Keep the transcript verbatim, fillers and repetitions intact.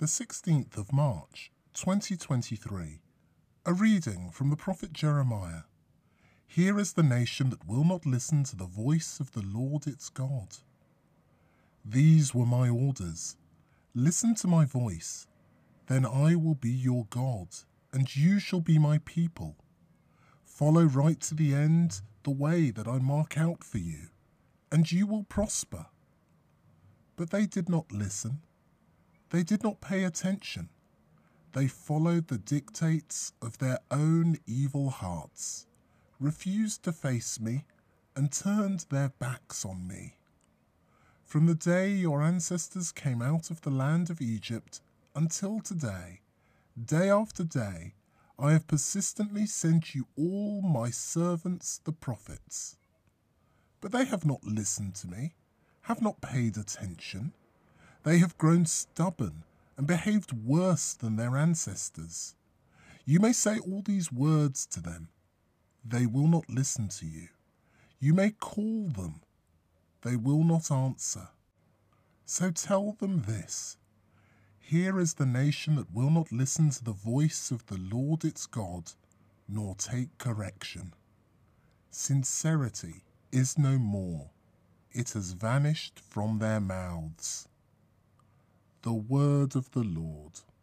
the sixteenth of March, twenty twenty-three. A reading from the prophet Jeremiah. Here is the nation that will not listen to the voice of the Lord its God. These were my orders. Listen to my voice. Then I will be your God, and you shall be my people. Follow right to the end the way that I mark out for you, and you will prosper. But they did not listen. They did not pay attention. They followed the dictates of their own evil hearts, refused to face me, and turned their backs on me. From the day your ancestors came out of the land of Egypt until today, day after day, I have persistently sent you all my servants the prophets. But they have not listened to me, have not paid attention. They have grown stubborn and behaved worse than their ancestors. You may say all these words to them. They will not listen to you. You may call them. They will not answer. So tell them this. Here is the nation that will not listen to the voice of the Lord its God, nor take correction. Sincerity is no more. It has vanished from their mouths. The word of the Lord.